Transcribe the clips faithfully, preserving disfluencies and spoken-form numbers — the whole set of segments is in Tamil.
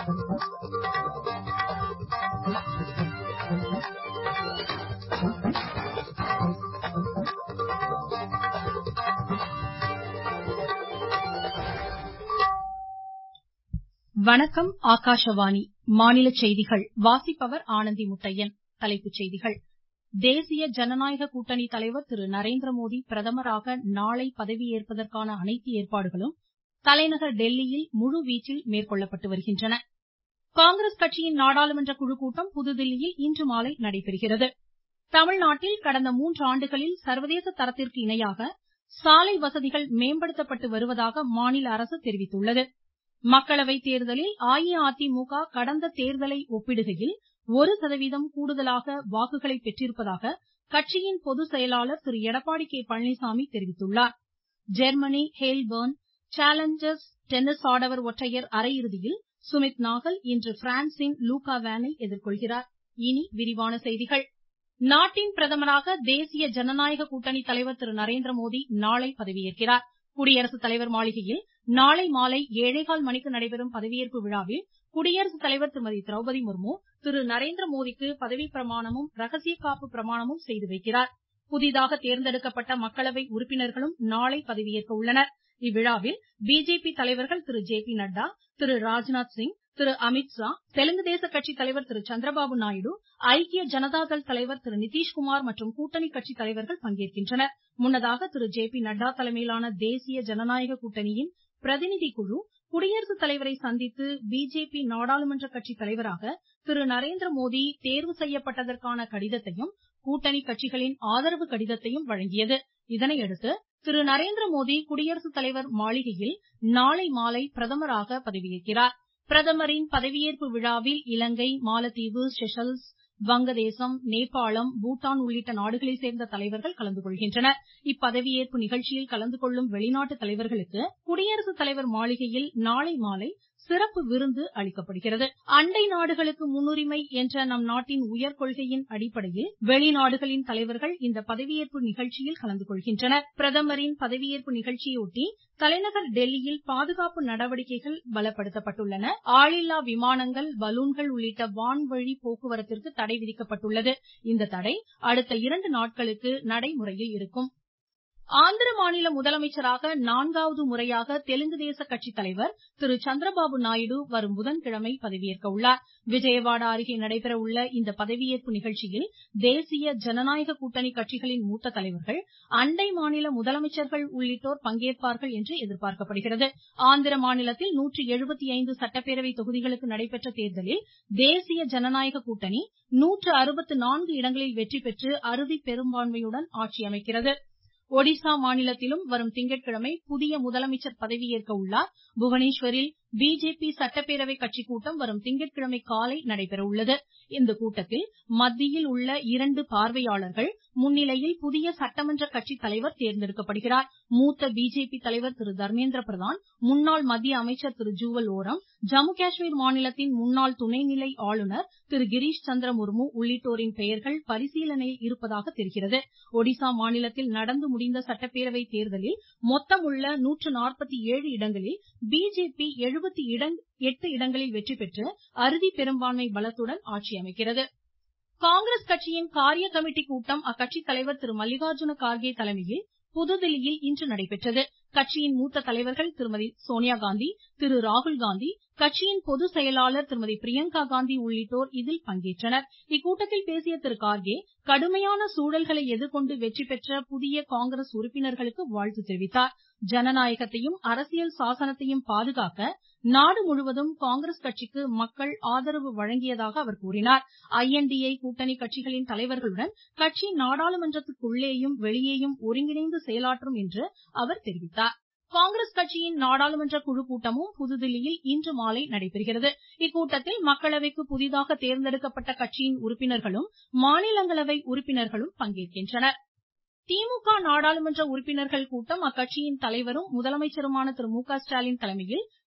வணக்கம். ஆகாஷவாணி. மாநில செய்திகள் வாசிப்பவர் ஆனந்தி முத்தையன். தலைப்புச் செய்திகள். தேசிய ஜனநாயக கூட்டணி தலைவர் திரு நரேந்திரமோடி பிரதமராக நாளை பதவியேற்பதற்கான அனைத்து ஏற்பாடுகளும் தலைநகர் டெல்லியில் முழுவீச்சில் மேற்கொள்ளப்பட்டு வருகின்றன. காங்கிரஸ் கட்சியின் நாடாளுமன்ற குழு கூட்டம் புதுதில்லியில் இன்று மாலை நடைபெறுகிறது. தமிழ்நாட்டில் கடந்த மூன்று ஆண்டுகளில் சர்வதேச தரத்திற்கு இணையாக சாலை வசதிகள் மேம்படுத்தப்பட்டு வருவதாக மாநில அரசு தெரிவித்துள்ளது. மக்களவை தேர்தலில் அஇஅதிமுக கடந்த தேர்தலை ஒப்பிடுகையில் ஒரு சதவீதம் கூடுதலாக வாக்குகளை பெற்றிருப்பதாக கட்சியின் பொதுச் செயலாளர் திரு எடப்பாடி கே பழனிசாமி தெரிவித்துள்ளார். ஜெர்மனி ஹேல்பர்ன் சேலஞ்சர்ஸ் டென்னிஸ் ஆடவர் ஒற்றையர் அரையிறுதியில் சுமித் நாகல் இன்று பிரான்சின் லூகா வேனை எதிர்கொள்கிறார். இனி விரிவான செய்திகள். நாட்டின் பிரதமராக தேசிய ஜனநாயக கூட்டணி தலைவர் திரு நரேந்திரமோடி நாளை பதவியேற்கிறார். குடியரசுத் தலைவர் மாளிகையில் நாளை மாலை ஏழேகால் மணிக்கு நடைபெறும் பதவியேற்பு விழாவில் குடியரசுத் தலைவர் திருமதி திரௌபதி முர்மு திரு நரேந்திரமோடிக்கு பதவி பிரமாணமும் ரகசிய காப்பு பிரமாணமும் செய்து வைக்கிறார். புதிதாக தேர்ந்தெடுக்கப்பட்ட மக்களவை உறுப்பினர்களும் நாளை பதவியேற்க உள்ளனர். இவ்விழாவில் பிஜேபி தலைவர்கள் திரு ஜே பி நட்டா, திரு ராஜ்நாத் சிங், திரு அமித்ஷா, தெலுங்கு தேச கட்சி தலைவர் திரு சந்திரபாபு நாயுடு, ஐக்கிய ஜனதாதள் தலைவர் திரு நிதிஷ்குமார் மற்றும் கூட்டணி கட்சி தலைவர்கள் பங்கேற்கின்றனர். முன்னதாக திரு ஜே பி நட்டா தலைமையிலான தேசிய ஜனநாயக கூட்டணியின் பிரதிநிதி குழு குடியரசுத் தலைவரை சந்தித்து பிஜேபி நாடாளுமன்ற கட்சி தலைவராக திரு நரேந்திரமோடி தேர்வு செய்யப்பட்டதற்கான கடிதத்தையும் கூட்டணி கட்சிகளின் ஆதரவு கடிதத்தையும் வழங்கியது. இதனையடுத்து திரு நரேந்திரமோடி குடியரசுத் தலைவர் மாளிகையில் நாளை மாலை பிரதமராக பதவியேற்கிறார். பிரதமரின் பதவியேற்பு விழாவில் இலங்கை, மாலத்தீவு, செஷல்ஸ், வங்கதேசம், நேபாளம், பூட்டான் உள்ளிட்ட நாடுகளைச் சேர்ந்த தலைவர்கள் கலந்து கொள்கின்றனர். இப்பதவியேற்பு நிகழ்ச்சியில் கலந்து கொள்ளும் வெளிநாட்டு தலைவர்களுக்கு குடியரசுத் தலைவர் மாளிகையில் நாளை மாலை சிறப்பு விருந்து அளிக்கப்படுகிறது. அண்டை நாடுகளுக்கு முன்னுரிமை என்ற நம் நாட்டின் உயர் கொள்கையின் அடிப்படையில் வெளிநாடுகளின் தலைவர்கள் இந்த பதவியேற்பு நிகழ்ச்சியில் கலந்து கொள்கின்றனர். பிரதமரின் பதவியேற்பு நிகழ்ச்சியொட்டி தலைநகர் டெல்லியில் பாதுகாப்பு நடவடிக்கைகள் பலப்படுத்தப்பட்டுள்ளன. ஆளில்லா விமானங்கள், பலூன்கள் உள்ளிட்ட வான்வழி போக்குவரத்திற்கு தடை விதிக்கப்பட்டுள்ளது. இந்த தடை அடுத்த இரண்டு நாட்களுக்கு நடைமுறையில் இருக்கும். ஆந்திர மாநில முதலமைச்சராக நான்காவது முறையாக தெலுங்கு தேச கட்சி தலைவர் திரு சந்திரபாபு நாயுடு வரும் புதன்கிழமை பதவியேற்க உள்ளார். விஜயவாடா அருகே நடைபெற உள்ள இந்த பதவியேற்பு நிகழ்ச்சியில் தேசிய ஜனநாயக கூட்டணி கட்சிகளின் மூத்த தலைவர்கள், அண்டை மாநில முதலமைச்சர்கள் உள்ளிட்டோர் பங்கேற்பார்கள் என்று எதிர்பார்க்கப்படுகிறது. ஆந்திர மாநிலத்தில் நூற்று எழுபத்தி ஐந்து சட்டப்பேரவை தொகுதிகளுக்கு நடைபெற்ற தேர்தலில் தேசிய ஜனநாயக கூட்டணி நூற்று அறுபத்து நான்கு இடங்களில் வெற்றி பெற்று அறுதி பெரும்பான்மையுடன் ஆட்சி அமைக்கிறது. ஒடிசா மாநிலத்திலும் வரும் திங்கட்கிழமை புதிய முதலமைச்சர் பதவியேற்க உள்ளார். புவனேஸ்வரில் பிஜேபி சட்டப்பேரவை கட்சி கூட்டம் வரும் திங்கட்கிழமை காலை நடைபெற உள்ளது. இந்த கூட்டத்தில் மத்தியில் உள்ள இரண்டு பார்வையாளர்கள் முன்னிலையில் புதிய சட்டமன்ற கட்சி தலைவர் தேர்ந்தெடுக்கப்படுகிறார். மூத்த பிஜேபி தலைவர் திரு தர்மேந்திர பிரதான், முன்னாள் மத்திய அமைச்சர் திரு ஜுவல் ஓரம், ஜம்மு காஷ்மீர் மாநிலத்தின் முன்னாள் துணைநிலை ஆளுநர் திரு கிரீஷ் சந்திர முர்மு உள்ளிட்டோரின் பெயர்கள் பரிசீலனையில் இருப்பதாக தெரிகிறது. ஒடிசா மாநிலத்தில் நடந்து முடிந்த சட்டப்பேரவை தேர்தலில் மொத்தமுள்ள நூற்று நாற்பத்தி ஏழு இடங்களில் பிஜேபி எழுபத்தி எட்டு இடங்களில் வெற்றி பெற்று அறுதி பெரும்பான்மை பலத்துடன் ஆட்சி அமைக்கிறது. காங்கிரஸ் கட்சியின் காரிய கமிட்டி கூட்டம் அக்கட்சி தலைவர் திரு மல்லிகார்ஜுன கார்கே தலைமையில் புதுதில்லியில் இன்று நடைபெற்றது. கட்சியின் மூத்த தலைவர்கள் திருமதி சோனியா காந்தி, திரு ராகுல் காந்தி, கட்சியின் பொதுச் செயலாளர் திருமதி பிரியங்கா காந்தி உள்ளிட்டோர் இதில் பங்கேற்றனர். இக்கூட்டத்தில் பேசிய திரு கார்கே, கடுமையான சூழல்களை எதிர்கொண்டு வெற்றி பெற்ற புதிய காங்கிரஸ் உறுப்பினர்களுக்கு வாழ்த்து தெரிவித்தார். ஜனநாயகத்தையும் அரசியல் சாசனத்தையும் பாதுகாக்க நாடு முழுவதும் காங்கிரஸ் கட்சிக்கு மக்கள் ஆதரவு வழங்கியதாக அவர் கூறினார். ஐ என் டி ஏ கூட்டணி கட்சிகளின் தலைவர்களுடன் கட்சி நாடாளுமன்றத்துக்குள்ளேயும் வெளியேயும் ஒருங்கிணைந்து செயலாற்றும் என்று அவர் தெரிவித்தார். காங்கிரஸ் கட்சியின் நாடாளுமன்ற குழு கூட்டமும் புதுதில்லியில் இன்று மாலை நடைபெறுகிறது. இக்கூட்டத்தில் மக்களவைக்கு புதிதாக தேர்ந்தெடுக்கப்பட்ட கட்சியின் உறுப்பினர்களும் மாநிலங்களவை உறுப்பினர்களும் பங்கேற்கின்றனர். திமுக நாடாளுமன்ற உறுப்பினர்கள் கூட்டம் அக்கட்சியின் தலைவரும் முதலமைச்சருமான திரு மு க ஸ்டாலின் தலைமையில்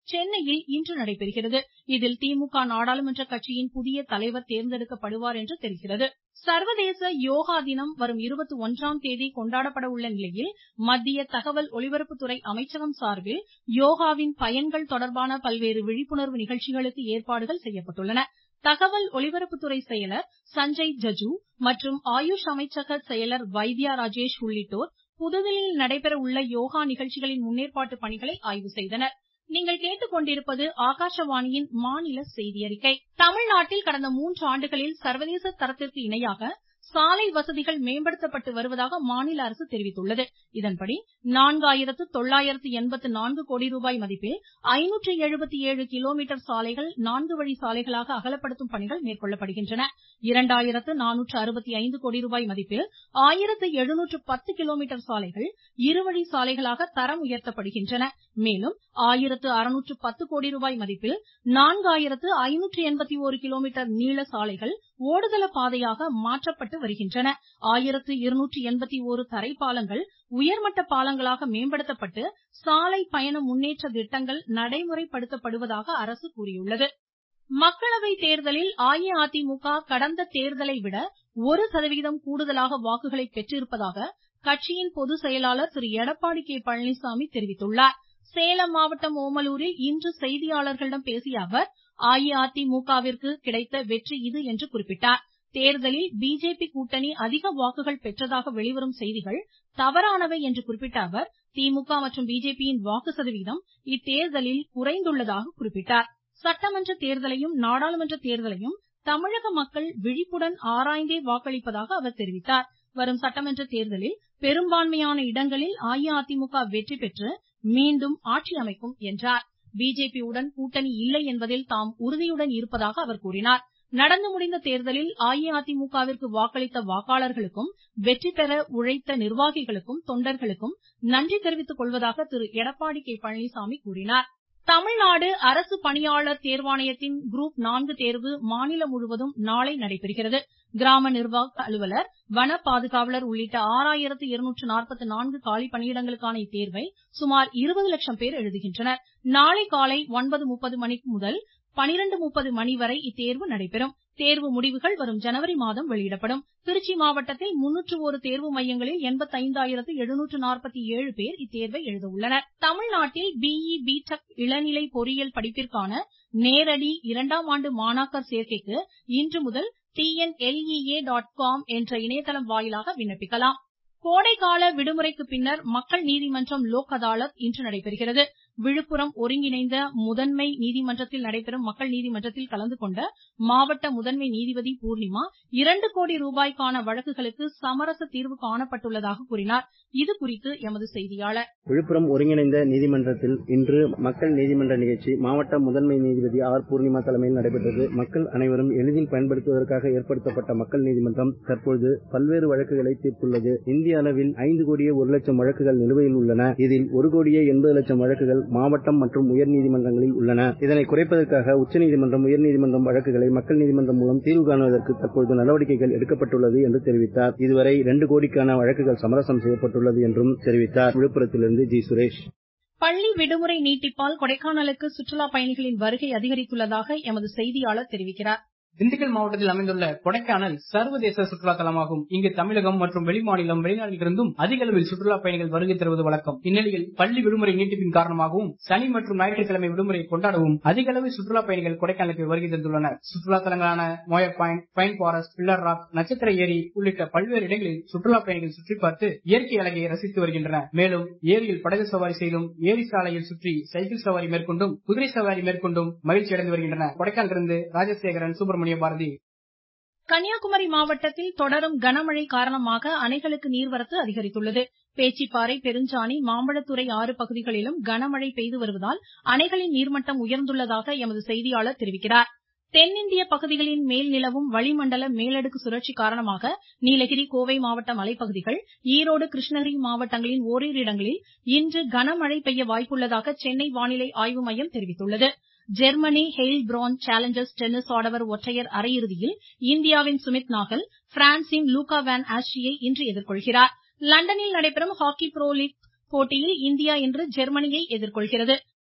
சென்னையில் இன்று நடைபெறுகிறது. இதில் திமுக நாடாளுமன்ற கட்சியின் புதிய தலைவர் தேர்ந்தெடுக்கப்படுவார் என்று தெரிகிறது. சர்வதேச யோகா தினம் வரும் இருபத்தி ஒன்றாம் தேதி கொண்டாடப்பட உள்ள நிலையில் மத்திய தகவல் ஒலிபரப்புத்துறை அமைச்சகம் சார்பில் யோகாவின் பயன்கள் தொடர்பான பல்வேறு விழிப்புணர்வு நிகழ்ச்சிகளுக்கு ஏற்பாடுகள் செய்யப்பட்டுள்ளன. தகவல் ஒலிபரப்புத்துறை செயலர் சஞ்சய் ஜஜு மற்றும் ஆயுஷ் அமைச்சக செயலர் வைத்யா ராஜேஷ் உள்ளிட்டோர் புதுதில்லியில் நடைபெற உள்ள யோகா நிகழ்ச்சிகளின் முன்னேற்பாட்டு பணிகளை ஆய்வு செய்தனர். நீங்கள் கேட்டுக்கொண்டிருப்பது ஆகாஷவாணியின் மாநில செய்தி அறிக்கை. தமிழ்நாட்டில் கடந்த மூன்று ஆண்டுகளில் சர்வதேச தரத்திற்கு இணையாக சாலை வசதிகள் மேம்படுத்தப்பட்டு வருவதாக மாநில அரசு தெரிவித்துள்ளது. இதன்படி நான்காயிரத்து தொள்ளாயிரத்து எண்பத்து நான்கு கோடி ரூபாய் மதிப்பில் ஐநூற்று எழுபத்தி ஏழு கிலோமீட்டர் சாலைகள் நான்கு வழி சாலைகளாக அகலப்படுத்தும் பணிகள் மேற்கொள்ளப்படுகின்றன. இரண்டாயிரத்து நானூற்று அறுபத்தி ஐந்து கோடி ரூபாய் மதிப்பில் ஆயிரத்து எழுநூற்று பத்து கிலோமீட்டர் சாலைகள் இருவழி சாலைகளாக தரம் உயர்த்தப்படுகின்றன. மேலும் ஆயிரத்து அறுநூற்று பத்து கோடி ரூபாய் மதிப்பில் நான்காயிரத்து ஐநூற்று எண்பத்தி ஒரு கிலோமீட்டர் நீள சாலைகள் ஓடுதள பாதையாக மாற்றப்பட்டு வருகின்றன. ஆயிரத்து இருநூற்று எண்பத்தி ஒரு தரைப்பாலங்கள் உயர்மட்ட பாலங்களாக மேம்படுத்தப்பட்டு சாலை பயண முன்னேற்ற திட்டங்கள் நடைமுறைப்படுத்தப்படுவதாக அரசு கூறியுள்ளது. மக்களவை தேர்தலில் அஇஅதிமுக கடந்த தேர்தலை விட ஒரு சதவிகிதம் கூடுதலாக வாக்குகளை பெற்றிருப்பதாக கட்சியின் பொதுச் செயலாளர் திரு எடப்பாடி கே பழனிசாமி தெரிவித்துள்ளார். சேலம் மாவட்டம் ஓமலூரில் இன்று செய்தியாளர்களிடம் பேசிய அவர் அஇஅதிமுகவிற்கு கிடைத்த வெற்றி இது என்று குறிப்பிட்டார். தேர்தலில் பிஜேபி கூட்டணி அதிக வாக்குகள் பெற்றதாக வெளிவரும் செய்திகள் தவறானவை என்று குறிப்பிட்ட அவர் திமுக மற்றும் பிஜேபியின் வாக்கு சதவிகிதம் இத்தேர்தலில் குறைந்துள்ளதாக குறிப்பிட்டார். சட்டமன்ற தேர்தலையும் நாடாளுமன்ற தேர்தலையும் தமிழக மக்கள் விழிப்புடன் ஆராய்ந்தே வாக்களிப்பதாக அவர் தெரிவித்தார். வரும் சட்டமன்ற தேர்தலில் பெரும்பான்மையான இடங்களில் அஇஅதிமுக வெற்றி பெற்று மீண்டும் ஆட்சி அமைக்கும் என்றார். பிஜேபியுடன் கூட்டணி இல்லை என்பதில் தாம் உறுதியுடன் இருப்பதாக அவர் கூறினார். நடந்து முடிந்த தேர்தலில் அஇஅதிமுகவிற்கு வாக்களித்த வாக்காளர்களுக்கும் வெற்றி பெற உழைத்த நிர்வாகிகளுக்கும் தொண்டர்களுக்கும் நன்றி தெரிவித்துக் கொள்வதாக திரு எடப்பாடி கே பழனிசாமி கூறினார். தமிழ்நாடு அரசு பணியாளர் தேர்வாணையத்தின் குரூப் நான்கு தேர்வு மாநிலம் முழுவதும் நாளை நடைபெறுகிறது. கிராம நிர்வாக அலுவலர், வன பாதுகாவலர் உள்ளிட்ட ஆறாயிரத்து இருநூற்று நாற்பத்தி நான்கு காலி பணியிடங்களுக்கான இத்தேர்வை சுமார் இருபது லட்சம் பேர் எழுதுகின்றனர். நாளை காலை ஒன்பது முப்பது மணி முதல் பனிரெண்டு முப்பது மணி வரை இத்தேர்வு நடைபெறும். தேர்வு முடிவுகள் வரும் ஜனவரி மாதம் வெளியிடப்படும். திருச்சி மாவட்டத்தில் முன்னூற்று ஒரு தேர்வு மையங்களில் எண்பத்தைந்தாயிரத்து எழுநூற்று நாற்பத்தி ஏழு பேர் இத்தேர்வை எழுத உள்ளனர். தமிழ்நாட்டில் பிஇ, பிடெக் இளநிலை பொறியியல் படிப்பிற்கான நேரடி இரண்டாம் ஆண்டு மாணாக்கர் சேர்க்கைக்கு இன்று முதல் டிஎன்எல்இஏ டாட் காம் என்ற இணையதளம் வாயிலாக விண்ணப்பிக்கலாம். கோடைக்கால விடுமுறைக்கு பின்னர் மக்கள் நீதிமன்றம் லோக் அதாலத் இன்று நடைபெறுகிறது. விழுப்புரம் ஒருங்கிணைந்த முதன்மை நீதிமன்றத்தில் நடைபெறும் மக்கள் நீதிமன்றத்தில் கலந்து கொண்ட மாவட்ட முதன்மை நீதிபதி பூர்ணிமா இரண்டு கோடி ரூபாய்க்கான வழக்குகளுக்கு சமரச தீர்வு காணப்பட்டுள்ளதாக கூறினார். இதுகுறித்து எமது செய்தியாளர். விழுப்புரம் ஒருங்கிணைந்த நீதிமன்றத்தில் இன்று மக்கள் நீதிமன்ற நிகழ்ச்சி மாவட்ட முதன்மை நீதிபதி ஆர் பூர்ணிமா தலைமையில் நடைபெற்றது. மக்கள் அனைவரும் எளிதில் பயன்படுத்துவதற்காக ஏற்படுத்தப்பட்ட மக்கள் நீதிமன்றம் தற்போது பல்வேறு வழக்குகளை தீர்த்துள்ளது. இந்திய அளவில் ஐந்து கோடியே ஒரு லட்சம் வழக்குகள் நிலுவையில் உள்ளன. இதில் ஒரு கோடியே எண்பது லட்சம் வழக்குகள் மாவட்டம் மற்றும் உயர்நீதிமன்றங்களில் உள்ளன. இதனை குறைப்பதற்காக உச்சநீதிமன்றம், உயர்நீதிமன்றம் வழக்குகளை மக்கள் நீதிமன்றம் மூலம் தீர்வு காணுவதற்கு தற்போது நடவடிக்கைகள் எடுக்கப்பட்டுள்ளது என்று தெரிவித்தார். இதுவரை இரண்டு கோடிக்கான வழக்குகள் சமரசம் செய்யப்பட்டுள்ளது என்றும் தெரிவித்தார். விழுப்புரத்திலிருந்து ஜி சுரேஷ். பள்ளி விடுமுறை நீட்டிப்பால் கொடைக்கானலுக்கு சுற்றுலா பயணிகளின் வருகை அதிகரித்துள்ளதாக எமது செய்தியாளர் தெரிவிக்கிறார். திண்டுக்கல் மாவட்டத்தில் அமைந்துள்ள கொடைக்கானல் சர்வதேச சுற்றுலா தலமாகும். இங்கு தமிழகம் மற்றும் வெளிமாநிலம், வெளிநாட்டிலிருந்தும் அதிக அளவில் சுற்றுலா பயணிகள் வருகை தருவது வழக்கம். இந்நிலையில் பள்ளி விடுமுறை நீட்டிப்பின் காரணமாகவும் சனி மற்றும் ஞாயிற்றுக்கிழமை விடுமுறை கொண்டாடவும் அதிக அளவில் சுற்றுலா பயணிகள் கொடைக்கானலுக்கு வருகை தந்துள்ளனர். சுற்றுலா தலங்களான Moir point, pine forest, pillar rock, நட்சத்திர ஏரி உள்ளிட்ட பல்வேறு இடங்களில் சுற்றுலா பயணிகள் சுற்றி பார்த்து இயற்கை அழகை ரசித்து வருகின்றனர். மேலும் ஏரியில் படகு சவாரி செய்தும், ஏரி சாலையில் சுற்றி சைக்கிள் சவாரி மேற்கொண்டும், குதிரை சவாரி மேற்கொண்டும் மகிழ்ச்சி அடைந்து வருகின்றனர். கொடைக்கானலிருந்து ராஜசேகரன், சுப்பிரமணிய பாரதி. கன்னியாகுமரி மாவட்டத்தில் தொடரும் கனமழை காரணமாக அணைகளுக்கு நீர்வரத்து அதிகரித்துள்ளது. பேச்சிப்பாறை, பெருஞ்சாணி, மாம்பழத்துறை ஆறு பகுதிகளிலும் கனமழை பெய்து வருவதால் அணைகளின் நீர்மட்டம் உயர்ந்துள்ளதாக எமது செய்தியாளர் தெரிவிக்கிறார். தென்னிந்திய பகுதிகளின் மேல் நிலவும் வளிமண்டல மேலடுக்கு சுழற்சி காரணமாக நீலகிரி, கோவை மாவட்ட மலைப்பகுதிகள், ஈரோடு, கிருஷ்ணகிரி மாவட்டங்களின் ஓரிரு இடங்களில் இன்று கனமழை பெய்ய வாய்ப்புள்ளதாக சென்னை வானிலை ஆய்வு மையம் தெரிவித்துள்ளது. Germany Heilbronn challengers tennis ஆடவர் ஒற்றையர் அரையிறுதியில் இந்தியாவின் சுமித் நாகல் பிரான்சின் லூகா வான் ஆஸ்ட்ரியை இன்று எதிர்கொள்கிறார். லண்டனில் நடைபெறும் ஹாக்கி புரோ லீக் போட்டியில் இந்தியா இன்று ஜெர்மனியை எதிர்கொள்கிறது.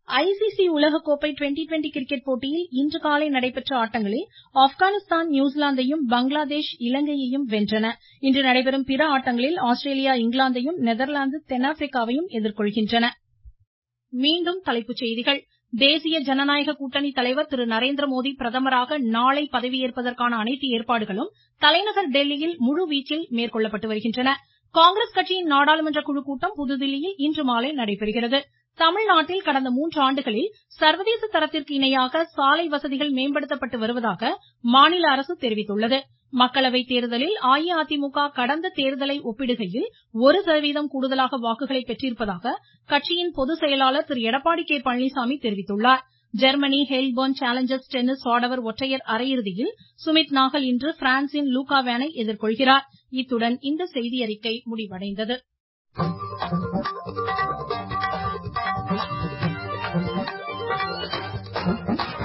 ஐசிசி உலகக்கோப்பை டுவெண்டி டுவெண்டி கிரிக்கெட் போட்டியில் இன்று காலை நடைபெற்ற ஆட்டங்களில் ஆப்கானிஸ்தான் நியூசிலாந்தையும் பங்களாதேஷ் இலங்கையையும் வென்றன. இன்று நடைபெறும் பிற ஆட்டங்களில் ஆஸ்திரேலியா இங்கிலாந்தையும் நெதர்லாந்து தென்னாப்பிரிக்காவையும் எதிர்கொள்கின்றன. மீண்டும் தலைப்புச் செய்திகள். தேசிய ஜனநாயக கூட்டணி தலைவர் திரு நரேந்திரமோடி பிரதமராக நாளை பதவியேற்பதற்கான அனைத்து ஏற்பாடுகளும் தலைநகர் டெல்லியில் முழுவீச்சில் மேற்கொள்ளப்பட்டு வருகின்றன. காங்கிரஸ் கட்சியின் நாடாளுமன்ற குழு கூட்டம் புதுதில்லியில் இன்று மாலை நடைபெறுகிறது. தமிழ்நாட்டில் கடந்த மூன்று ஆண்டுகளில் சர்வதேச தரத்திற்கு இணையாக சாலை வசதிகள் மேம்படுத்தப்பட்டு வருவதாக மாநில அரசு தெரிவித்துள்ளது. மக்களவை தேர்தலில் அஇஅதிமுக கடந்த தேர்தலை ஒப்பிடுகையில் ஒரு சதவீதம் கூடுதலாக வாக்குகளை பெற்றிருப்பதாக கட்சியின் பொதுச் செயலாளர் திரு எடப்பாடி கே பழனிசாமி தெரிவித்துள்ளார். ஜெர்மனி ஹெல்போர்ன் சேலஞ்சர்ஸ் டென்னிஸ் ஆடவர் ஒற்றையர் அரையிறுதியில் சுமித் நாகல் இன்று பிரான்சின் லூகா வேனை எதிர்கொள்கிறார். இத்துடன் இந்த செய்தியறிக்கை முடிவடைந்தது. Thank you.